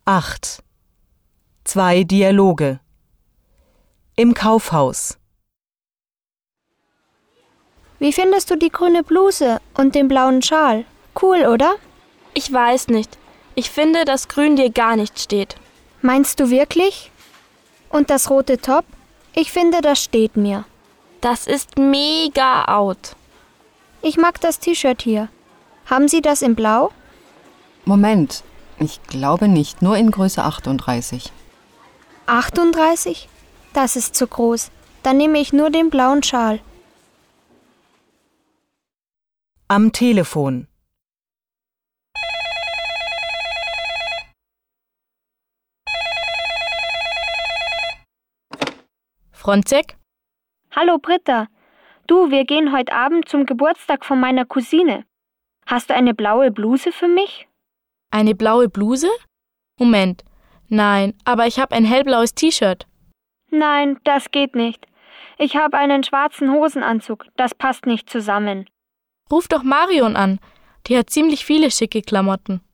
8. 2 Dialoge. Im Kaufhaus. Wie findest du die grüne Bluse und den blauen Schal? Cool, oder? Ich weiß nicht. Ich finde, dass Grün dir gar nicht steht. Meinst du wirklich? Und das rote Top? Ich finde, das steht mir. Das ist mega out. Ich mag das T-Shirt hier. Haben Sie das in Blau? Moment, ich glaube nicht, nur in Größe 38. 38? Das ist zu groß. Dann nehme ich nur den blauen Schal. Am Telefon. Fronzek? Hallo Britta. Du, wir gehen heute Abend zum Geburtstag von meiner Cousine. Hast du eine blaue Bluse für mich? Eine blaue Bluse? Moment. Nein, aber ich habe ein hellblaues T-Shirt. Nein, das geht nicht. Ich habe einen schwarzen Hosenanzug. Das passt nicht zusammen. Ruf doch Marion an. Die hat ziemlich viele schicke Klamotten.